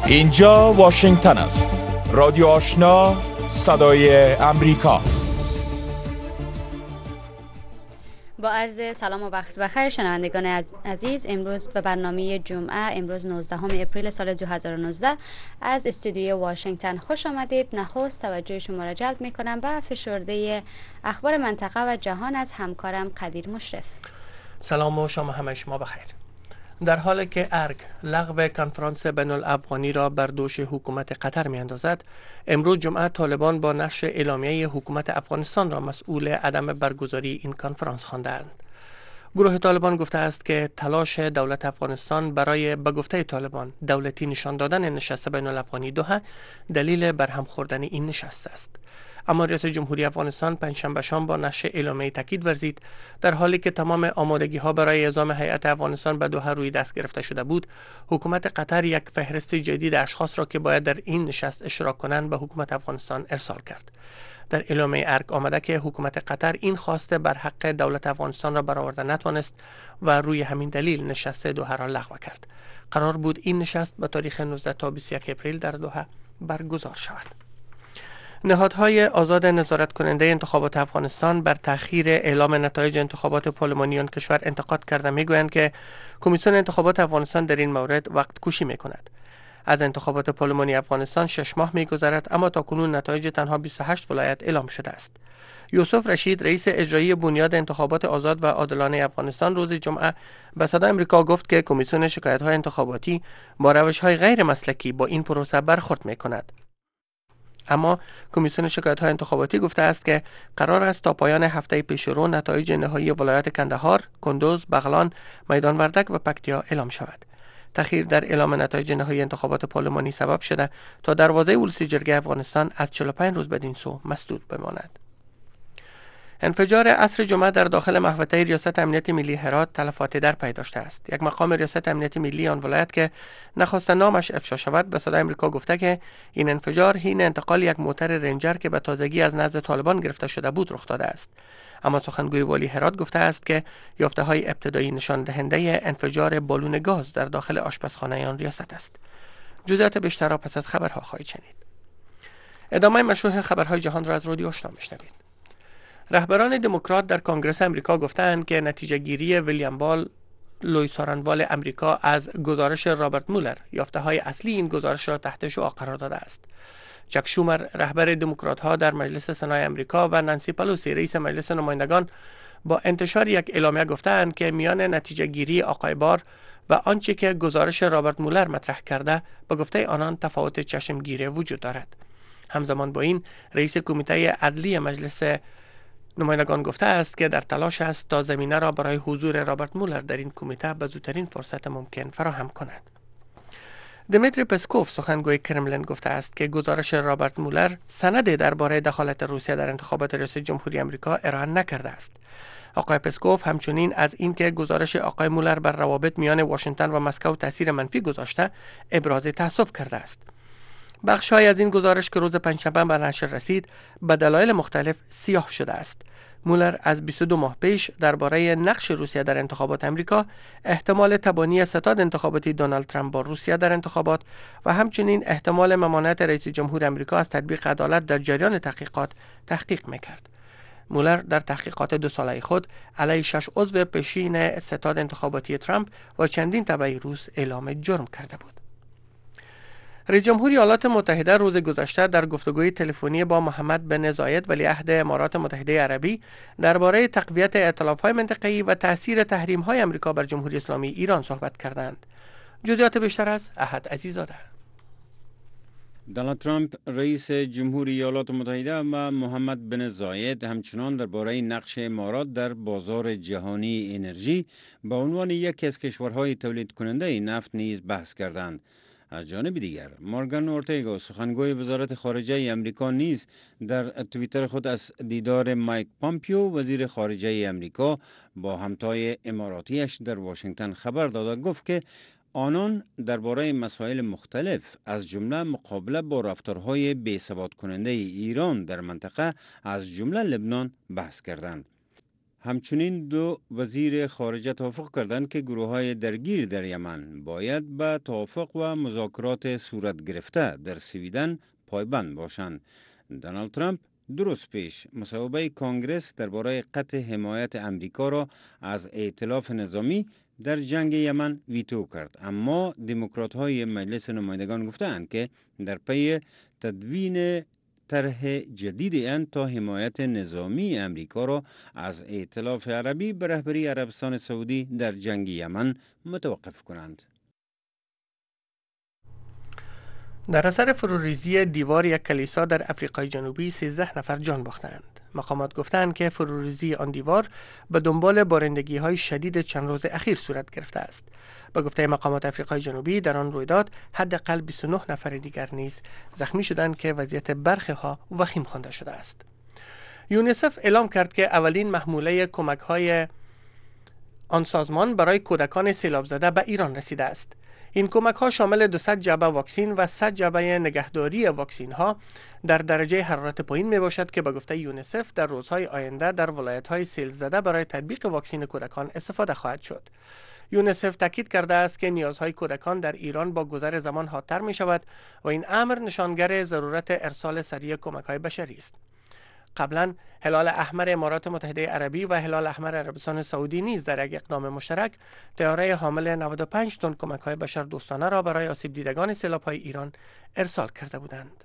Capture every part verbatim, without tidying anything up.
اینجا واشنگتن است. رادیو آشنا، صدای امریکا. با عرض سلام و وقت بخیر شنوندگان عزیز، امروز به برنامه جمعه امروز نوزدهم اپریل سال دو هزار و نوزده از استودیوی واشنگتن خوش آمدید. نخست توجه شما را جلب می کنم به فشرده اخبار منطقه و جهان از همکارم قدیر مشرف. سلام و شما همه شما بخیر. در حالی که ارگ لغو کنفرانس بین الافغانی را بر دوش حکومت قطر می اندازد، امروز جمعه طالبان با نشر اعلامیه حکومت افغانستان را مسئول عدم برگزاری این کنفرانس خواندند. گروه طالبان گفته است که تلاش دولت افغانستان برای به گفته طالبان دولتی نشان دادن نشست بین الافغانی دوحه دلیل برهم خوردن این نشست است. اما رئیس جمهوری افغانستان پنجشنبه شام با نشر اعلامیه تاکید ورزید در حالی که تمام آمادگی ها برای اعزام هیئت افغانستان به دوحه روی دست گرفته شده بود، حکومت قطر یک فهرست جدید اشخاص را که باید در این نشست اشتراک کنند به حکومت افغانستان ارسال کرد. در اعلامیه ارگ آمده که حکومت قطر این خواسته بر حق دولت افغانستان را برآورده نتوانست و روی همین دلیل نشست دوحه را لغو کرد. قرار بود این نشست به تاریخ نوزده تا بیست و یک اپریل در دوحه برگزار شود. نهادهای آزاد نظارت کننده انتخابات افغانستان بر تأخیر اعلام نتایج انتخابات پارلمانی آن کشور انتقاد کرده میگویند که کمیسیون انتخابات افغانستان در این مورد وقت کوشی می کند. از انتخابات پارلمانی افغانستان شش ماه می گذرد، اما تاکنون نتایج تنها بیست و هشت ولایت اعلام شده است. یوسف رشید رئیس اجرایی بنیاد انتخابات آزاد و عادلانه افغانستان روز جمعه به صدای آمریکا گفت که کمیسیون شکایت‌های انتخاباتی با روش‌های غیر مسلکی با این پروسه برخورد می‌کند. اما کمیسیون شکایت‌های انتخاباتی گفته است که قرار است تا پایان هفته پیشرو نتایج نهایی ولایت کندهار، کندوز، بغلان، میدان وردک و پکتیا اعلام شود. تأخیر در اعلام نتایج نهایی انتخابات پارلمانی سبب شده تا دروازه ولسی جرگه افغانستان از چهل و پنج روز بدین سو مسدود بماند. انفجار عصر جمعه در داخل محوطه ریاست امنیت ملی هرات تلفات در پی داشته است. یک مقام ریاست امنیت ملی آن ولایت که نخواست نامش افشا شود به صدای آمریکا گفته که این انفجار حین انتقال یک موتر رنجر که به تازگی از نزد طالبان گرفته شده بود رخ داده است. اما سخنگوی والی هرات گفته است که یافته‌های ابتدایی نشان دهنده انفجار بالون گاز در داخل آشپزخانه آن ریاست است. جزئیات بیشتر را پس از خبرها خواهید شنید. ادامه مشروع خبرهای جهان را از رادیو آشنا میشنوید. رهبران دموکرات در کنگره آمریکا گفتند که نتیجه گیری ویلیام بال لوی سارنوال امریکا از گزارش رابرت مولر یافته‌های اصلی این گزارش را تحت شعاع قرار داده است. چک شومر رهبر دموکرات ها در مجلس سنای امریکا و نانسی پلوسی رئیس مجلس نمایندگان با انتشار یک اعلامیه گفتند که میان نتیجه گیری آقای بار و آنچه که گزارش رابرت مولر مطرح کرده به گفته آنان تفاوت چشمگیری وجود دارد. همزمان با این رئیس کمیته عدلی مجلس نمایندگان گفته است که در تلاش است تا زمینه را برای حضور رابرت مولر در این کمیته به زودترین فرصت ممکن فراهم کند. دمیتری پسکوف سخنگوی کرملین گفته است که گزارش رابرت مولر سند درباره دخالت روسیه در انتخابات ریاست جمهوری آمریکا ارائه نکرده است. آقای پسکوف همچنین از اینکه گزارش آقای مولر بر روابط میان واشنگتن و مسکو تاثیر منفی گذاشته ابراز تأسف کرده است. بخش‌های از این گزارش که روز پنجشنبه به نشر رسید به دلایل مختلف سیاه شده است. مولر از بیست و دو ماه پیش درباره نقش روسیه در انتخابات امریکا، احتمال تبانی ستاد انتخاباتی دونالد ترامپ با روسیه در انتخابات و همچنین احتمال ممانعت رئیس جمهور امریکا از تطبیق عدالت در جریان تحقیقات تحقیق می‌کرد. مولر در تحقیقات دو ساله خود علیه شش عضو پیشین ستاد انتخاباتی ترامپ و چندین تبع روس اعلام جرم کرده بود. رئیس جمهور ایالات متحده روز گذشته در گفتگوی تلفنی با محمد بن زاید ولیعهد امارات متحده عربی درباره تقویت ائتلاف‌های منطقه‌ای و تأثیر تحریم‌های آمریکا بر جمهوری اسلامی ایران صحبت کردند. جزئیات بیشتر از احد عزیزاده. دونالد ترامپ رئیس جمهوری ایالات متحده و محمد بن زاید همچنان درباره نقش امارات در بازار جهانی انرژی به عنوان یکی از کشورهای تولید کننده نفت نیز بحث کردند. از جانب دیگر مورگان اورتگا سخنگوی وزارت خارجه امریکا نیز در توییتر خود از دیدار مایک پامپیو وزیر خارجه امریکا با همتای اماراتیش در واشنگتن خبر داد و گفت که آنان درباره مسائل مختلف از جمله مقابله با رفتارهای بی‌ثبات کننده ایران در منطقه از جمله لبنان بحث کردند. همچنین دو وزیر خارجه توافق کردند که گروه های درگیر در یمن باید به توافق و مذاکرات صورت گرفته در سویدن پایبند باشند. دونالد ترامپ دو روز پیش مصوبه کنگرس درباره قطع حمایت امریکا را از ائتلاف نظامی در جنگ یمن ویتو کرد، اما دموکرات های مجلس نمایندگان گفتند که در پی تدوین طرح جدید آن تا حمایت نظامی امریکا را از ائتلاف عربی به رهبری عربستان سعودی در جنگ یمن متوقف کنند. در اثر فروریزی دیوار یک کلیسا در افریقای جنوبی سیزده نفر جان باختند. مقامات گفتند که فروریزی آن دیوار به دنبال بارندگی های شدید چند روز اخیر صورت گرفته است. به گفته مقامات افریقای جنوبی در آن رویداد حداقل بیست و نه نفر دیگر نیز زخمی شدند که وضعیت برخی ها وخیم خوانده شده است. یونیسف اعلام کرد که اولین محموله کمک های آن سازمان برای کودکان سیلاب زده به ایران رسیده است. این کمک ها شامل دویست جعبه واکسین و صد جعبه نگهداری واکسین ها در درجه حرارت پایین می باشد که به گفته یونیسف در روزهای آینده در ولایت های سیل زده برای تطبیق واکسین کودکان استفاده خواهد شد. یونیسف تاکید کرده است که نیازهای کودکان در ایران با گذر زمان حادتر می شود و این امر نشانگر ضرورت ارسال سریع کمک های بشری است. قبلا هلال احمر امارات متحده عربی و هلال احمر عربستان سعودی نیز در یک اقدام مشترک طیاره حامل نود و پنج تن کمک‌های بشر دوستانه را برای آسیب دیدگان سیلاب‌های ایران ارسال کرده بودند.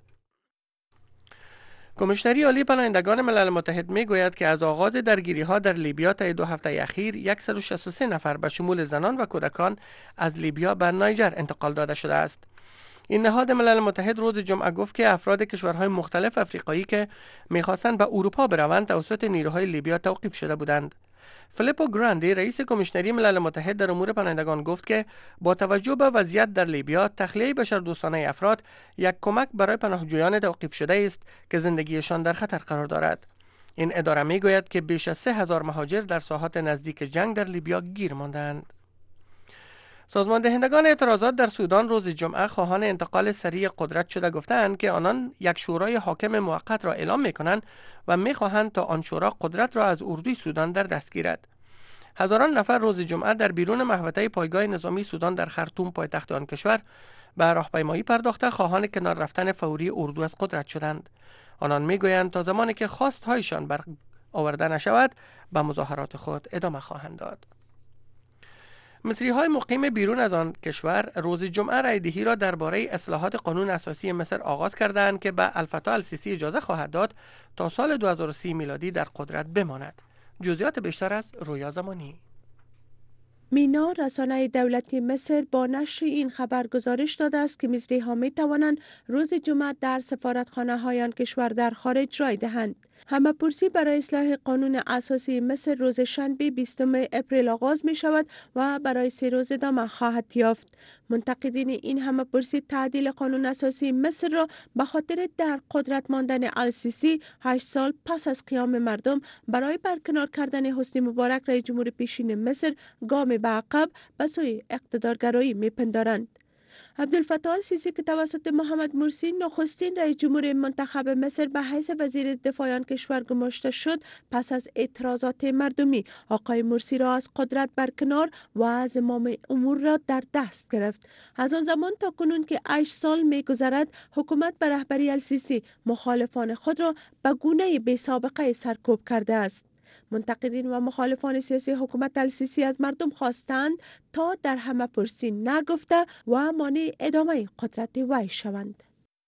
کمیشنری عالی پناهندگان ملل متحد میگوید که از آغاز درگیری‌ها در لیبیا تا دو هفته اخیر صد و شصت و سه نفر به شمول زنان و کودکان از لیبیا به نیجر انتقال داده شده است. این نهاد ملل متحد روز جمعه گفت که افراد کشورهای مختلف افریقایی که می‌خواستند به اروپا بروند توسط نیروهای لیبیا توقیف شده بودند. فیلیپو گراندی رئیس کمیشنری ملل متحد در امور پناهندگان گفت که با توجه به وضعیت در لیبیا تخلیه بشردوستانه افراد یک کمک برای پناهجویان توقیف شده است که زندگیشان در خطر قرار دارد. این اداره میگوید که بیش از سه هزار مهاجر در ساحات نزدیک جنگ در لیبیا گیر ماندند. سازمان دهندگان اعتراضات در سودان روز جمعه خواهان انتقال سریع قدرت شده گفتند که آنان یک شورای حاکم موقت را اعلام می‌کنند و می‌خواهند تا آن شورا قدرت را از اردوی سودان در دست گیرد. هزاران نفر روز جمعه در بیرون محوطه پایگاه نظامی سودان در خرطوم پایتخت آن کشور به راهپیمایی پرداخته خواهان کنار رفتن فوری اردو از قدرت شدند. آنان می‌گویند تا زمانی که خواست‌هایشان بر آورده نشود به مظاهرات خود ادامه خواهند داد. مصری های مقیم بیرون از آن کشور روز جمعه رای دهی را درباره اصلاحات قانون اساسی مصر آغاز کردند که به الفتاح السیسی اجازه خواهد داد تا سال دو هزار و سی میلادی در قدرت بماند. جزئیات بیشتر از رویا زمانی. مینا رسانه دولتی مصر با نشر این خبر گزارش داده است که مصری ها می توانند روز جمعه در سفارتخانه های آن کشور در خارج رای دهند. همه پرسی برای اصلاح قانون اساسی مصر روز شنبه بیستم اپریل آغاز می شود و برای سه روز ادامه خواهد یافت. منتقدین این همه پرسی تعدیل قانون اساسی مصر را به خاطر در قدرت ماندن السیسی هشت سال پس از قیام مردم برای برکنار کردن حسنی مبارک رئیس جمهور پیشین مصر گام به عقب به سوی اقتدارگرایی می پندارند. عبدالفتاح السیسی که توسط محمد مرسی نخستین رئیس جمهور منتخب مصر به حیث وزیر دفاع آن کشور گماشته شد، پس از اعتراضات مردمی آقای مرسی را از قدرت برکنار و زمام امور را در دست گرفت. از آن زمان تا کنون که هشت سال می گذرد حکومت به رهبری السیسی مخالفان خود را به گونه بی سابقه سرکوب کرده است. منتقدین و مخالفان سیاسی حکومت السیسی از مردم خواستند تا در همه پرسی نگفته و مانع ادامه قدرت وی شوند.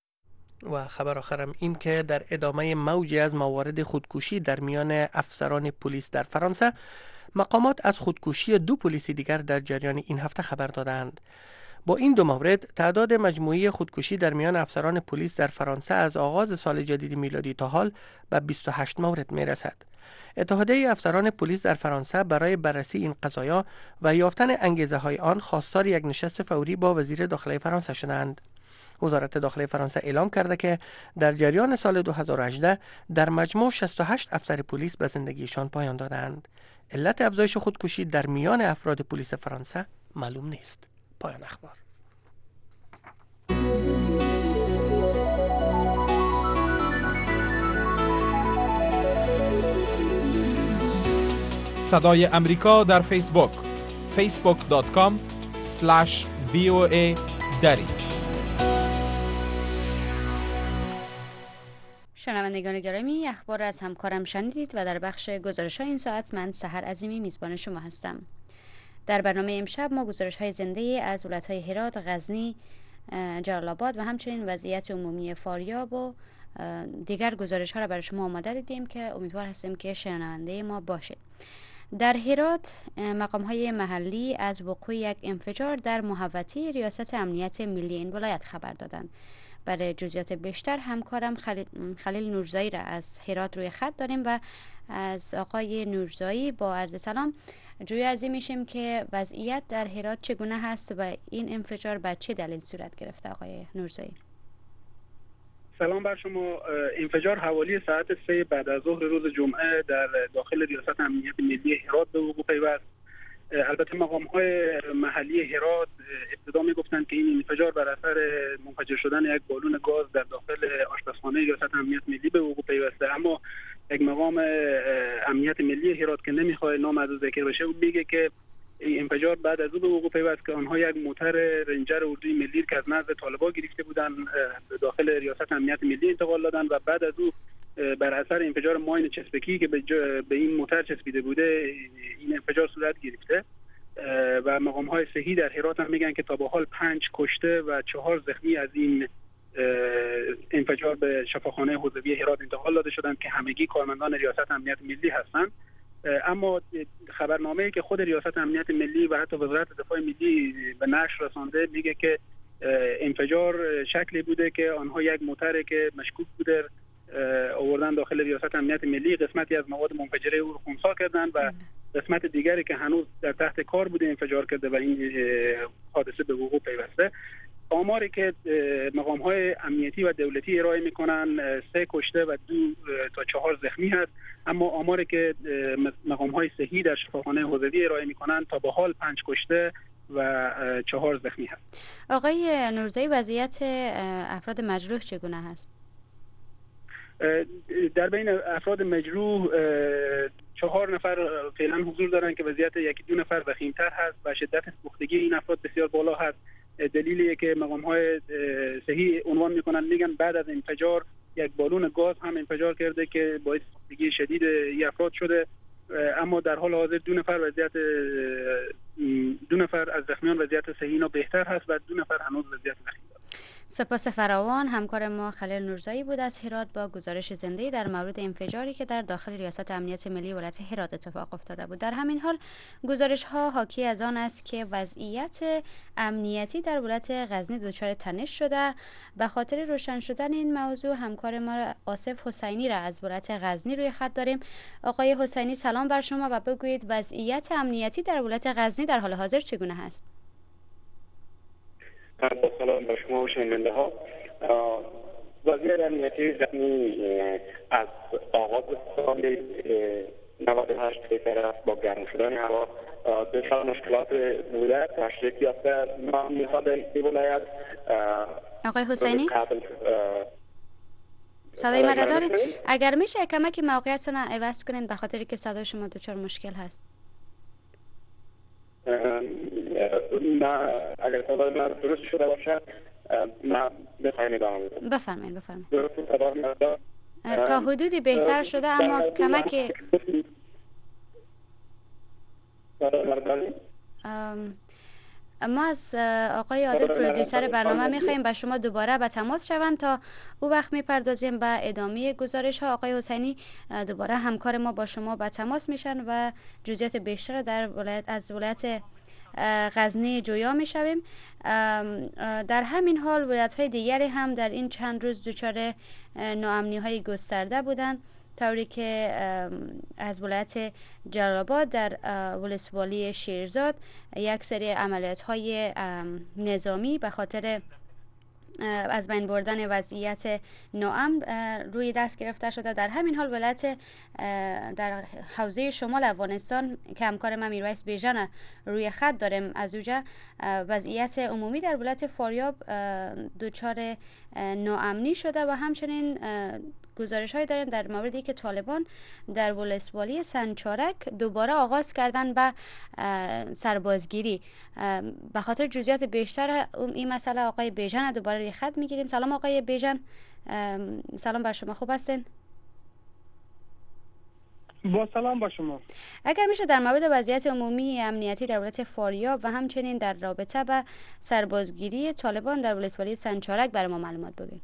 و خبر آخرم این که در ادامه موجی از موارد خودکشی در میان افسران پلیس در فرانسه، مقامات از خودکشی دو پلیسی دیگر در جریان این هفته خبر دادند. با این دو مورد تعداد مجموعی خودکشی در میان افسران پلیس در فرانسه از آغاز سال جدید میلادی تا حال به بیست و هشت مورد می رسد. اتحادیه افسران پلیس در فرانسه برای بررسی این قضایا و یافتن انگیزه های آن خواستار یک نشست فوری با وزیر داخلی فرانسه شدند. وزارت داخلی فرانسه اعلام کرده که در جریان سال دو هزار و هجده در مجموع شصت و هشت افسر پلیس به زندگیشان پایان دادند. علت افزایش خودکشی در میان افراد پلیس فرانسه معلوم نیست. پایان اخبار. صدای امریکا در فیسبوک فیسبوک دات کام اسلش وی او ای دری. شنوندگان گرامی، اخبار از همکارم شنیدید و در بخش گزارش‌های این ساعت من سحر عظیمی میزبان شما هستم. در برنامه امشب ما گزارش‌های زنده از ولایت‌های هرات، غزنی، جلال آباد و همچنین وضعیت عمومی فاریاب و دیگر گزارش‌ها را برای شما آماده دیدیم که امیدوار هستیم که شنونده ما باشید. در هرات مقام‌های محلی از وقوع یک انفجار در محوطه ریاست امنیت ملی این ولایت خبر دادند. برای جزئیات بیشتر همکارم خلیل, خلیل نورزایی را از هرات روی خط داریم و از آقای نورزایی با عرض سلام جوی از این میشیم که وضعیت در هرات چگونه هست و این انفجار به چه دلیل صورت گرفته. آقای نورزایی سلام بر شما. انفجار حوالی ساعت سه بعد از ظهر روز جمعه در داخل ریاست امنیت ملی هرات به وقوع پیوست. البته مقام‌های محلی هرات ابتدا می‌گفتند که این انفجار بر اثر منفجر شدن یک بالون گاز در داخل آشپزخانه ریاست امنیت ملی به وقوع پیوسته، اما یک مقام امنیت ملی هرات که نمی‌خواد نام از ذکر بشه او میگه که این انفجار بعد از او به وقوع پیوست که آنها یک موتر رنجر اردوی ملی که از نزد طالبان گرفته بودند به داخل ریاست امنیت ملی انتقال دادن و بعد از او بر اثر انفجار ماین چسبکی که به این موتر چسبیده بوده این انفجار صورت گرفته و مقام‌های صحی در هرات هم میگن که تا به حال پنج کشته و چهار زخمی از این انفجار به شفاخانه حوزوی هرات انتقال داده شدند که همگی کارمندان ریاست امنیت ملی هستند. اما خبرنامه‌ای که خود ریاست امنیت ملی و حتی وزارت دفاع ملی به نشر رسانده میگه که انفجار شکلی بوده که آنها یک موتر که مشکوک بوده آوردن داخل ریاست امنیت ملی، قسمتی از مواد منفجره او رو خنثی کردن و قسمت دیگری که هنوز در تحت کار بوده انفجار کرده و این حادثه به وقوع پیوسته. آماری که مقام‌های امنیتی و دولتی ارائه می‌کنن سه کشته و دو تا چهار زخمی هست، اما آماری که مقام‌های صحی در شفاخانه حوزوی ارائه می‌کنن تا به حال پنج کشته و چهار زخمی هست. آقای نورزایی وضعیت افراد مجروح چگونه هست؟ در بین افراد مجروح چهار نفر فعلا حضور دارن که وضعیت یکی دو نفر وخیم‌تر هست و شدت سوختگی این افراد بسیار بالا هست. دلیلیه که مقام‌های صحی عنوان میکنن، میگن بعد از انفجار یک بالون گاز هم انفجار کرده که باعث سوختگی شدید این افراد شده، اما در حال حاضر دو نفر وضعیت دو نفر از زخمیان وضعیت صحی اینا بهتر هست و دو نفر هنوز وضعیت وخیم دارن. سپاس فراوان. همکار ما خلیل نورزایی بود از هرات با گزارش زنده در مورد انفجاری که در داخل ریاست امنیت ملی ولایت هرات اتفاق افتاده بود. در همین حال گزارش ها حاکی از آن است که وضعیت امنیتی در ولایت غزنی دچار تنش شده. به خاطر روشن شدن این موضوع همکار ما آصف حسینی را از ولایت غزنی روی خط داریم. آقای حسینی سلام بر شما و بگویید وضعیت امنیتی در ولایت غزنی در حال حاضر چگونه است؟ سلام به شما و شنونده ها. وضعیت امنیتی غزنی از آغاز سال نود و هشت به طرف با گرم شدن هوا دچار مشکلات بوده، تشدید یافته. ما میخواد این ولایت آقای حسینی صدای مرا دارید؟ اگر میشه کمک موقعیتتون رو عوض کنین به خاطری که صدای شما دچار مشکل هست. نه اگر صدای من درست شده باشه من بخوایم ادامه بدم. بفرمایید بفرمایید. درست تا حدودی بهتر شده اما کمک ما از آقای عادل پرودیوسر برنامه میخواییم با شما دوباره به تماس شوند تا او وقت میپردازیم به ادامه گزارش ها. آقای حسینی دوباره همکار ما با شما به تماس میشن و جزئیات بیشتر در ولایت از ولایت غزنی جویا میشویم. در همین حال ولایت‌های دیگری هم در این چند روز دچار ناامنی‌های گسترده بودند، طوری که از ولایت جلال آباد در ولسوالی شیرزاد یک سری عملیات‌های نظامی به خاطر از بین بردن وضعیت ناامن روی دست گرفته شده. در همین حال ولایت در حوزه شمال افغانستان که همکار ما میرویس بیژن روی خط داریم، از اونجا وضعیت عمومی در ولایت فاریاب دچار ناامنی شده و همچنین گزارش های داریم در موردی که طالبان در ولسوالی سنچارک دوباره آغاز کردن به سربازگیری. به خاطر جزئیات بیشتر این مسئله آقای بیژن دوباره روی خط میگیریم. سلام آقای بیژن. سلام بر شما، خوب هستین؟ با سلام با شما. اگر میشه در مورد وضعیت عمومی امنیتی در ولایت فاریاب و همچنین در رابطه به سربازگیری طالبان در ولسوالی سنچارک برای ما معلومات بگید.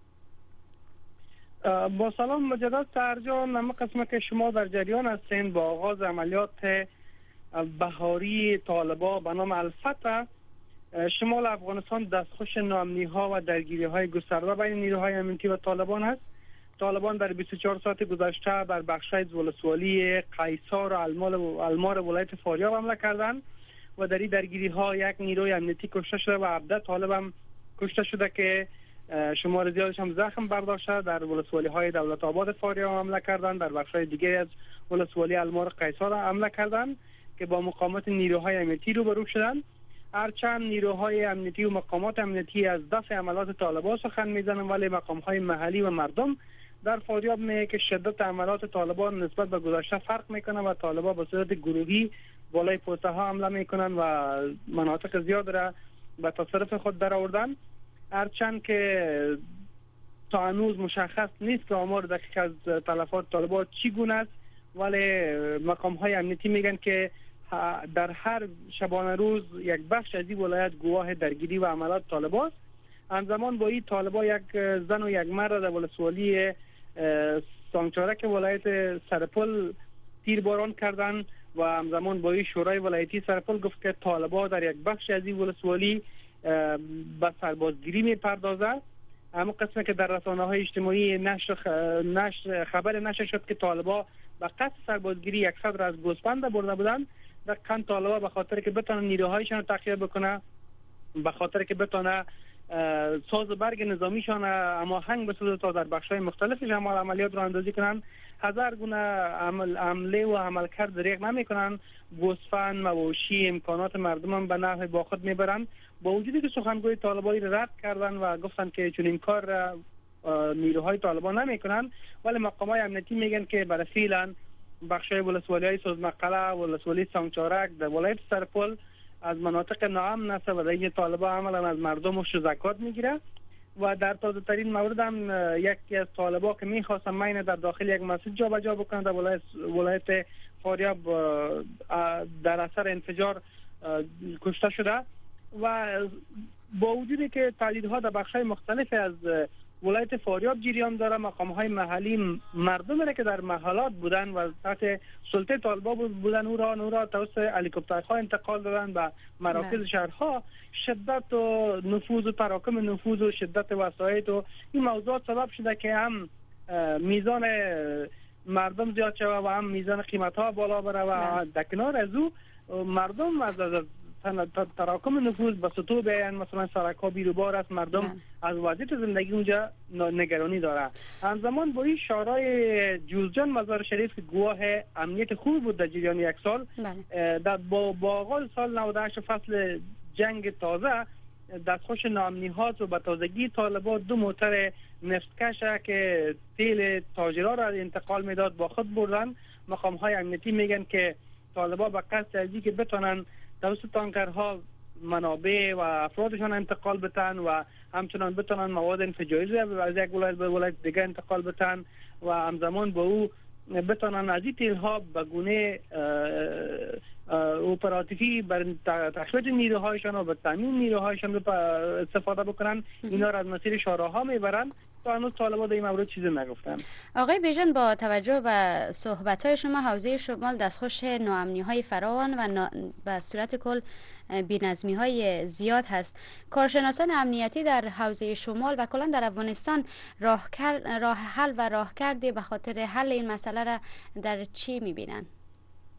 با سلام مجدد سرجان، نمه قسمه که شما در جریان هستین با آغاز عملیات بهاری طالبا به نام الفتح شمال افغانستان دستخوش ناامنی ها و درگیری های گسترده بین نیروهای امنیتی و طالبان است. طالبان در بیست و چهار ساعت گذشته بر بخش‌های ولسوالی قیصار و المار ولایت فاریاب حمله کردند و در این درگیری ها یک نیروی امنیتی کشته شده و هفده طالب هم کشته شده که شمار زیادش هم زخم برداشته. در ولسوالی های دولت آباد فاریاب حمله کردند، در بخش‌های دیگه از ولسوالی المار قیصار حمله کردند که با مقاومت نیروهای امنیتی روبرو شدند. هرچند نیروهای امنیتی و مقامات امنیتی از دفع عملات طالبان سخن میزنند، ولی مقام‌های محلی و مردم در فاریاب میگه که شدت عملات طالبان نسبت به گذشته فرق میکنه و طالبان به صورت گروهی بالای پوسته ها حمله میکنن و مناطق زیاد را به تصرف خود در آوردن. هرچند که تا هنوز مشخص نیست که آمار دقیق از تلفات طالبان چگونه است، ولی مقام های امنیتی میگن که در هر شبانه روز یک بخش از این ولایت گواه درگیری و عملات طالبان است. همزمان با این طالبان یک زن و یک مرد در ولسوالی سانچارک ولایت سرپل تیرباران کردند و همزمان با این شورای ولایتی سرپل گفت که طالبان در یک بخش از این ولسوالی به سربازگیری میپردازه. اما قسمه که در رسانه های اجتماعی نشر, خ... نشر خبر نشر شد که طالبان به قصد سربازگیری یک صدر از گوسفند برده بودند. دقیقاً طالبان به خاطر که بتونن نیروهایشان رو تقویت بکنه، به خاطر که بتونه ساز و برگ نظامیشان اما هنگ بسازه تا در بخش‌های مختلفش عمل عملیات را اندازی کنن. هزار گونه عمل عمله و عملکرد دریغ نمیکنن. گوسفند، مواشی، امکانات مردم هم به نحو با خود میبرن. با وجودی که سخنگوی طالبانی را رد کردن و گفتن که چون این کار را نیروهای طالبان نمیکنن، ولی مقامات امنیتی میگن که برای فعلا بخش‌های ولسوالی‌های سوزمقله، ولسوالی سانچارک در ولایت سرپل از مناطق ناامن است و در طالبان عملا از مردم زکات میگیره. و در تازه ترین مورد هم یکی از طالبان که میخواستن ماین در داخل یک مسجد جا بجا بکنند در ولایت ولایت فاریاب در اثر انفجار کشته شده. و با وجودی که تهدیدها در بخش‌های مختلف از ولایت فاریاب جریان داره، مقام‌های محلی مردم را که در محلات بودن و تحت سلطه طالبان بودن او را نورا توسط هلیکوپترها انتقال دادن به مراکز شهرها. شدت و نفوذ و تراکم نفوذ و شدت وسایط و این موضوعات سبب شده که هم میزان مردم زیاد شده و هم میزان قیمت‌ها بالا بره و در کنار از او مردم از تراکم نفوذ به سطوح بیان، مثلا سرک‌ها بیروبار است، مردم من. از وضعیت زندگی اونجا نگرانی داره. همزمان با این شورای جوزجان مزار شریف که گواه امنیت خوب بود در جریان یک سال، در با, با آغاز سال نود و هشت فصل جنگ تازه دستخوش ناامنی هاست و به تازگی طالبان دو موتر نفتکش که تیل تاجرها را انتقال میداد با خود بردن. مقام های امنیتی میگن که طالبان به قصد از اینکه بتونن توسط تانکرها منابع و افرادشان انتقال بتن و همچنان بتونن مواد انفجاری از یک ولایت به ولایت دیگه انتقال بتن و همزمان با او بتونن از این تیلها به گونه اپراتیفی بر تقویت نیروهایشان و به تامین نیروهایشان استفاده بکنن. اینا را از مسیر شوراها میبرن. تا هنوز طالبان در این مورد چیزی نگفتن. آقای بیژن، با توجه به صحبت‌های شما حوزه شمال دستخوش ناامنی‌های فراوان و نا... به صورت کل بی‌نظمی‌های زیاد هست. کارشناسان امنیتی در حوزه شمال و کلا در افغانستان راه کر... راه حل و راهکردی به خاطر حل این مسئله را در چی می‌بینن؟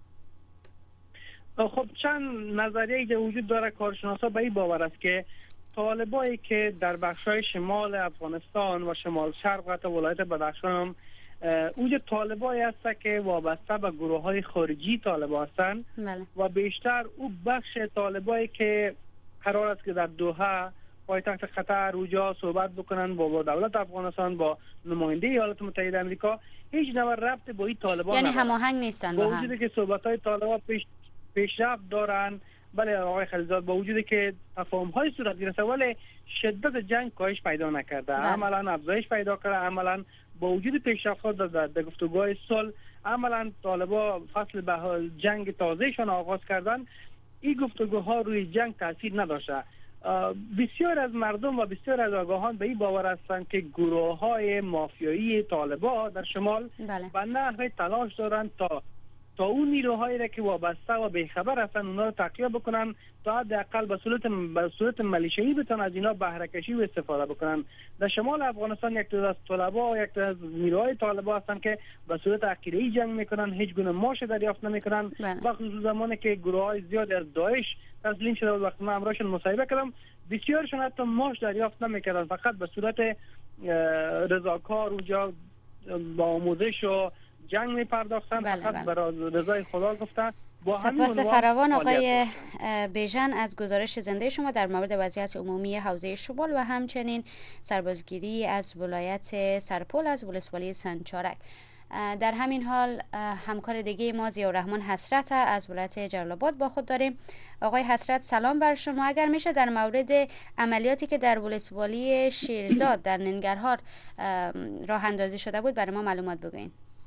خب چند نظریه که وجود داره. کارشناسا به این باور است که طالبایی که در بخش‌های شمال افغانستان و شمال شرق و ولایت بدخشان هم اونجا طالبایی هست که وابسته به گروه‌های خارجی طالبان هستند و بیشتر او بخش طالبایی که قرار است که در دوحه پایتخت قطر اونجا صحبت بکنن با, با دولت افغانستان، با نماینده ایالات متحده آمریکا، هیچ نوع ربط با این طالبان یعنی ندارن. هماهنگ نیستن با با هم. وجودی که صحبت‌های طالبان پیش پیشرفت دارن، بله آقای خلیلزاد، با وجودی که تفاهم‌های صورت گرفته ولی شدت جنگ کاهش پیدا نکرده، عملاً افزایش پیدا کرده. عملاً با وجود پیشرفت‌ها در, در گفتگوهای صلح، عملاً طالبان فصل به جنگ تازهشان آغاز کردن. این گفتگوها روی جنگ تاثیر نداشته. بسیار از مردم و بسیار از آگاهان به این باور هستند که گروه‌های مافیایی طالبان در شمال بله. به نحو تلاش دارند تا تا اون نیروهایی را که وابسته و بیخبر هستند اونا رو تقویت بکنن، تا حداقل به صورت به صورت ملیشه‌ای بتونن از اینا بهره کشی و استفاده بکنن. در شمال افغانستان یک تعداد از طلبا و یک تعداد از نیروهای طالبان هستند که به صورت عقیده‌ای جنگ میکنن، هیچ گونه معاش دریافت نمیکنن. و خصوصا زمانی که گروه‌های زیاد از داعش تسلیم شده و وقتی من امراشون مصاحبه کردم، بسیارشون حتی معاش دریافت نمیکردن، فقط به صورت رضاکار اونجا با آموزش و جنگ می پرداختن. بله فقط بله. برای رضای خدا گفتن. سپاس فراوان آقای بیژن از گزارش زنده شما در مورد وضعیت عمومی حوزه شمال و همچنین سربازگیری از ولایت سرپل از ولسوالی سنجارک. در همین حال همکار دیگه ما ضیاءالرحمن حسرت از ولایت جلال آباد با خود داریم. آقای حسرت سلام بر شما. اگر میشه در مورد عملیاتی که در ولسوالی شیرزاد در ننگرهار راه اندازی شده بود برای ما معلومات بگوین.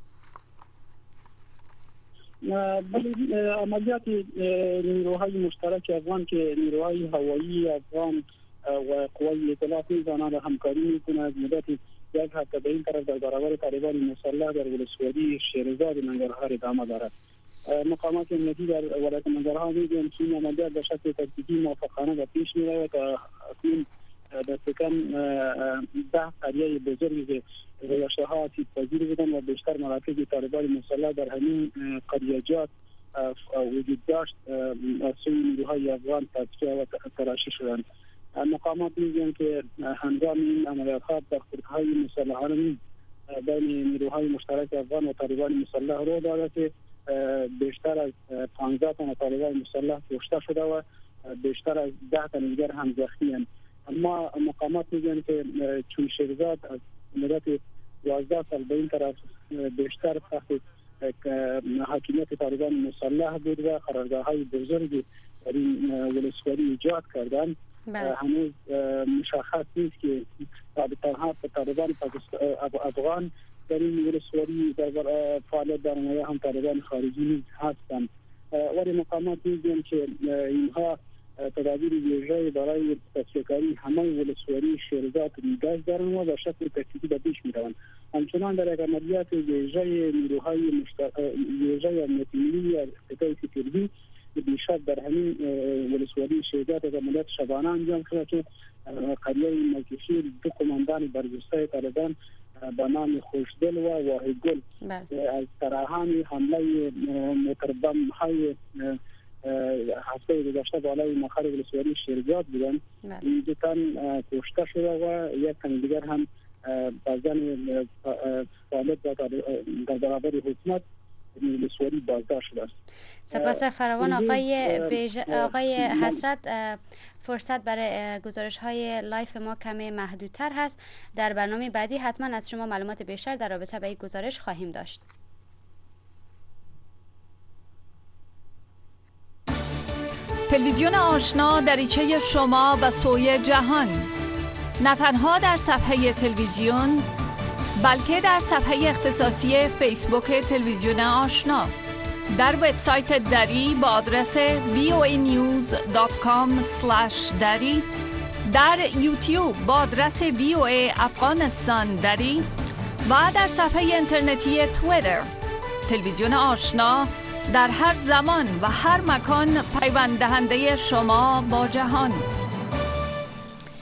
بله، عملیات نیروهای مشترک افغان که نیروهای هوایی افغان و قوای اطلاعات میزنند و همکاری میکنند از مدت یک هفته به این طرف در برابر طالبان مسلح در ولسوالی شیرزاد ننگرهار ادامه دارد. مقامات امنیتی در ولایت ننگرهار میگویند که این عملیات به شکل تکتیکی موافقانه به پیش میرود و اکنون دست کم ده قریه بزرگی که گذشته ها آسیب پذیر بودند و بیشتر مراکز طالبان مسلح در همین قریه‌جات وجود داشت از سوی نیروهای افغان تسخیر و تراشی شدند. مقامات میگویند که هنگام این عملیات‌ها برخوردهای مسلحانه بین نیروهای مشترک افغان و طالبان مسلح رو داده که بیشتر از پانزده تن طالبان مسلح کشته شده و بیشتر از ده تن دیگر هم زخمی‌اند. اما مقامات میگن که چون شیرزاد از مدت یازده سال به این طرف بیشتر تحت حاکمیت طالبان مسلح بود و قرارگاه‌های بزرگی در این ولسوالی ایجاد کردند، هنوز مشخص نیست که تنها طالبان افغان در این ولسوالی در فعالیت دارند یا هم طالبان خارجی نیز هستند. ولی مقامات میگن که اینها تدابیر ویژه‌ای برای تصفیه‌کاری همه ولسوالی شیرزاد نگاه دارند و به شکل تکتیکی به پیش می‌روند. همچنان در یک عملیات ویژه نیروهای مشترک ویژه امنیتی ملی قطاع سپردی بیشتر در همین ولسوالی شیرزاد از عملیات شبانه انجام شده که قریه مکشی دو قماندان برجسته طالبان به نام خوشدل و واحدگل از طرحان حمله موتربم های هفته گذشته بالای مقر ولسوالی شیرزاد بودند. این دو تن کشته شده و یک تن دیگر هم بازن فعالیت در برابر حکومت ولسوالی بازداشت شده است. سپاس فراوان آقای بیژ... آقای حسرت. فرصت برای گزارش های لایف ما کمی محدودتر هست. در برنامه بعدی حتما از شما معلومات بیشتر در رابطه با این گزارش خواهیم داشت. تلویزیون آشنا دریچه شما به سوی جهان، نه تنها در صفحه تلویزیون بلکه در صفحه اختصاصی فیسبوک تلویزیون آشنا، در وبسایت دری با آدرس وی او ای نیوز دات کام اسلش دری، در یوتیوب با آدرس وی او ای افغانستان دری و در صفحه اینترنتی توییتر. تلویزیون آشنا در هر زمان و هر مکان پیوند دهنده شما با جهان.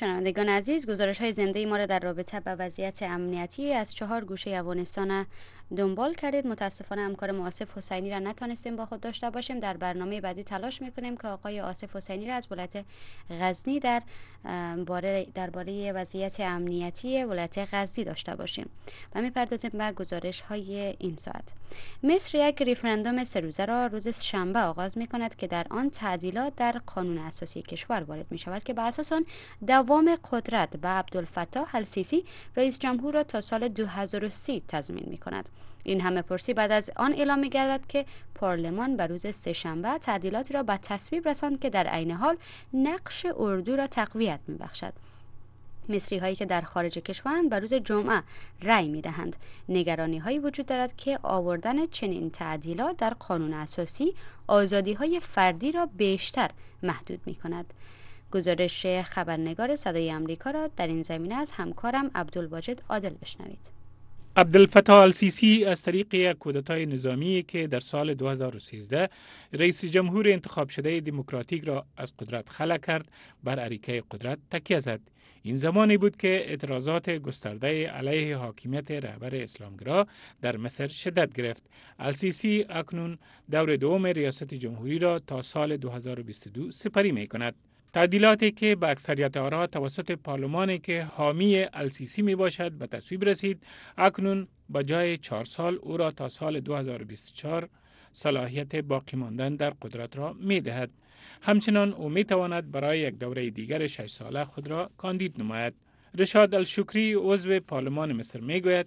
شنوندگان عزیز، گزارش های زنده ما را در رابطه با وضعیت امنیتی از چهار گوشه افغانستان دنبال کردید. متاسفانه همکار ما آصف حسینی را نتانستیم با خود داشته باشیم. در برنامه بعدی تلاش میکنیم که آقای آصف حسینی را از ولایت غزنی در باره درباره وضعیت امنیتی ولایت غزنی داشته باشیم و میپردازیم به گزارش های این ساعت. مصر یک ریفرندوم سه روزه را روز شنبه آغاز میکند که در آن تعدیلات در قانون اساسی کشور وارد می شود که به اساس آن دوام قدرت به عبدالفتاح السیسی رئیس جمهور را تا سال دو هزار و سی تضمین می کند. این همه پرسی بعد از آن اعلام می گردد که پارلمان به روز سه‌شنبه تعدیلاتی را به تصویب رساند که در عین حال نقش اردو را تقویت می بخشد. مصری هایی که در خارج کشورند به روز جمعه رأی می دهند. نگرانی هایی وجود دارد که آوردن چنین تعدیلات در قانون اساسی آزادی های فردی را بیشتر محدود می کند. گزارش خبرنگار صدای آمریکا را در این زمینه از همکارم عبدالواجد عادل بشنوید. عبدالفتاح السیسی از طریق یک کودتای نظامی که در سال دو هزار و سیزده رئیس جمهور انتخاب شده دموکراتیک را از قدرت خلع کرد، بر اریکه قدرت تکیه زد. این زمانی بود که اعتراضات گسترده علیه حاکمیت رهبر اسلامگرا در مصر شدت گرفت. السیسی اکنون دور دوم ریاست جمهوری را تا سال دو هزار و بیست و دو سپری می کند. تعدیلاتی که به اکثریت آرا توسط پارلمانی که حامی السیسی می باشد به تصویب رسید، اکنون با جای چهار سال او را تا سال دو هزار و بیست و چهار صلاحیت باقی ماندن در قدرت را می دهد. همچنان او می تواند برای یک دوره دیگر شش ساله خود را کاندید نماید. رشاد الشکری عضو پارلمان مصر می گوید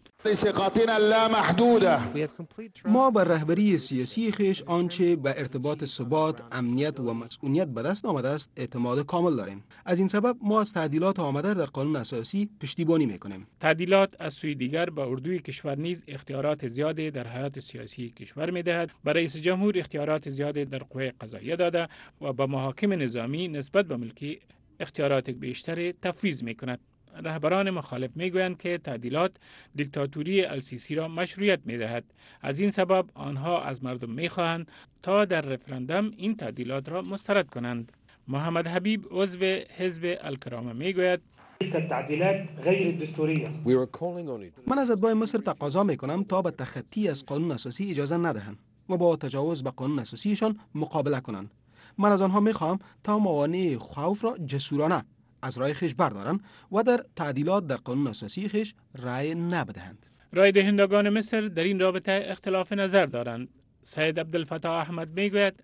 ما بر رهبری سیاسی خیش آنچه به ارتباط ثبات، امنیت و مسئولیت به دست آمده است اعتماد کامل داریم. از این سبب ما از تعدیلات آمده در قانون اساسی پشتیبانی می کنیم. تعدیلات از سوی دیگر به اردوی کشور نیز اختیارات زیادی در حیات سیاسی کشور می دهد. به رئیس جمهور اختیارات زیادی در قوه قضاییه داده و به محاکم نظامی نسبت به ملکی اختیارات بیشتری تفویض می کند. رهبران مخالف میگویند که تعدیلات دیکتاتوری السیسی را مشروعیت میدهد. از این سبب آنها از مردم میخواهند تا در رفراندوم این تعدیلات را مسترد کنند. محمد حبیب عضو حزب الکرامه میگوید التعديلات غير الدستورية. من از اتباع مصر تقاضا میکنم تا به تخطی از قانون اساسی اجازه ندهند و با تجاوز به قانون اساسیشان مقابله کنند. من از آنها میخواهم تا موانع خوف را جسورانه از رای خیش بردارند و در تعدیلات در قانون اساسی خیش رای نبدهند. رای دهندگان مصر در این رابطه اختلاف نظر دارند. سید عبدالفتاح احمد میگوید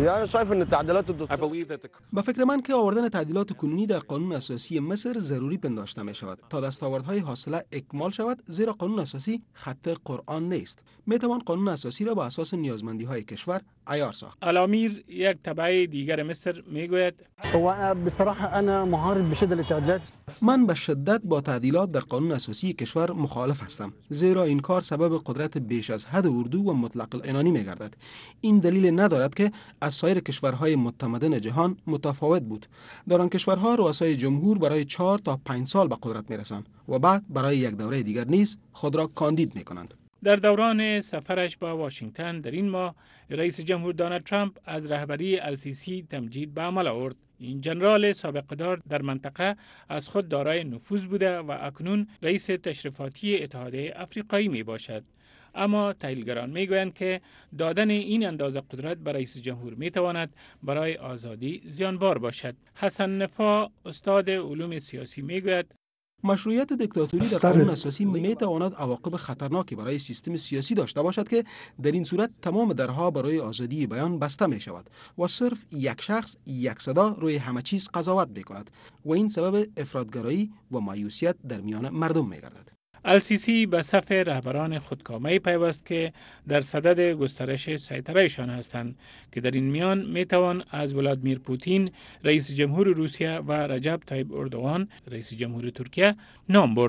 با فکر من که آوردن تعدیلات کنونی در قانون اساسی مصر ضروری پنداشته می شود تا دستاوردهای حاصله اکمال شود، زیرا قانون اساسی خط قرآن نیست. می توان قانون اساسی را با اساس نیازمندی های کشور عیار ساخت. الامیر یک تبع دیگر مصر میگوید بصراحه انا معارض بشده للتعديلات. من به شدت با تعدیلات در قانون اساسی کشور مخالف هستم، زیرا این کار سبب قدرت بیش از حد اردو و مطلق العنانی می گردد. این دلیل ندارد که از سایر کشورهای متمدن جهان متفاوت بود. در آن کشورها رؤسای جمهور برای چهار تا پنج سال به قدرت میرسند و بعد برای یک دوره دیگر نیز خود را کاندید میکنند. در دوران سفرش به واشنگتن در این ماه، رئیس جمهور دونالد ترامپ از رهبری السیسی تمجید به عمل آورد. این جنرال سابقه‌دار در منطقه از خود دارای نفوذ بوده و اکنون رئیس تشریفاتی اتحادیه افریقایی می باشد. اما تحلیلگران میگویند که دادن این اندازه قدرت به رئیس جمهور میتواند برای آزادی زیانبار باشد. حسن نفا استاد علوم سیاسی میگوید مشروعیت دیکتاتوری در قانون اساسی میتواند عواقب خطرناکی برای سیستم سیاسی داشته باشد که در این صورت تمام درها برای آزادی بیان بسته می شود و صرف یک شخص یک صدا روی همه چیز قضاوت میکند و این سبب افراطگرایی و مایوسیت در میان مردم میگردد. السیسی به صف رهبران خودکامه پیوست که در صدد گسترش سیطرهشان هستند که در این میان میتوان از ولادیمیر پوتین رئیس جمهور روسیه و رجب طیب اردوغان رئیس جمهور ترکیه نام برد.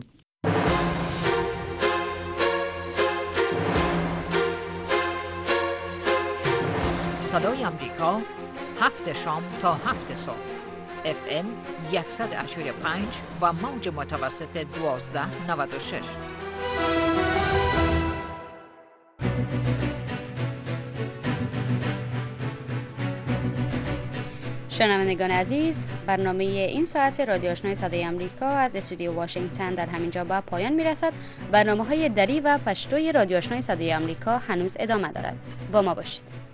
صدای آمریکا هفت شام تا هفت صبح اف ام صد و هشتاد و پنج و موج متوسط دوازده نود و شش. شنوندگان عزیز، برنامه این ساعت رادیو آشنای صدای آمریکا از استودیو واشنگتن در همینجا به پایان میرسد. برنامه‌های دری و پشتوی رادیو آشنای صدای آمریکا هنوز ادامه دارد. با ما باشید.